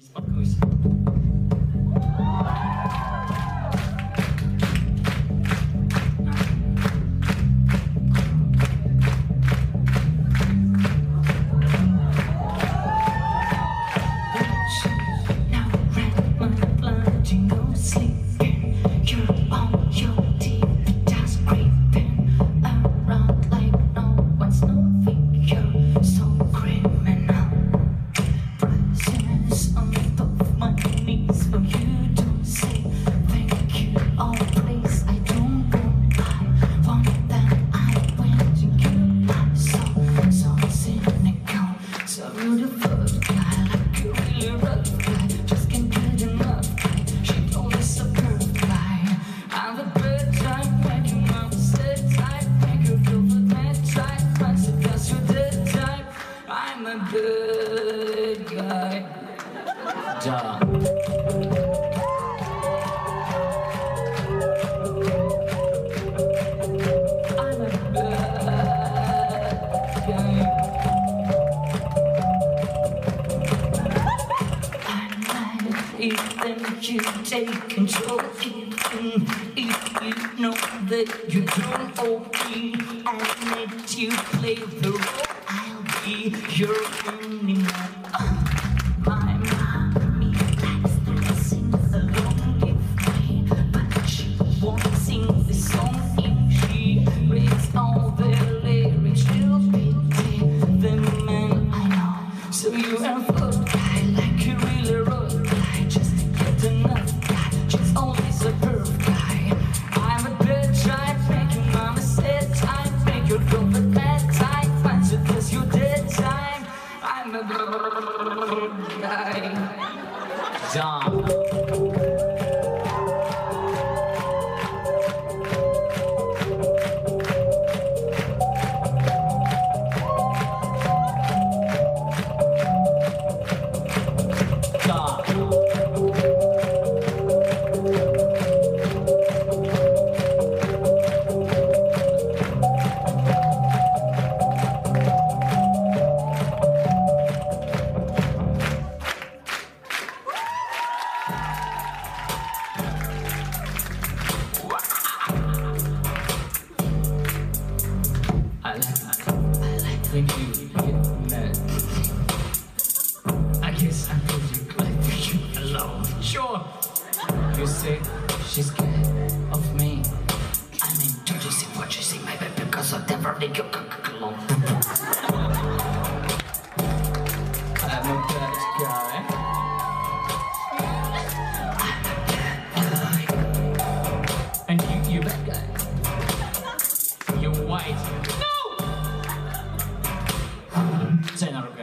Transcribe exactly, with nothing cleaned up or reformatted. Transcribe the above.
Спаркуйся. Good guy. Duh. I'm a bad guy. I like it that you take control, even if you know that you don't owe me. I let you play the role. I'll be your only man. My mommy likes to sing along with me, but she won't sing the song if she reads all the lyrics. She'll pity the man I know. So you are a good guy, like you really road guy. Just get enough guy, she's always a perfect guy. I'm a bitch, I make your mama sad, I make your girlfriend mad, I find it cause you did time. I'm a good guy. Dumb. I like, I like when you get mad. I guess I'm pretty glad for you alone. Sure. You say she's scared of me. I'm introducing what you see, maybe because of never leave you alone. I'm a bad guy. I'm a bad guy. And you, you bad guy. You're white. No! Say not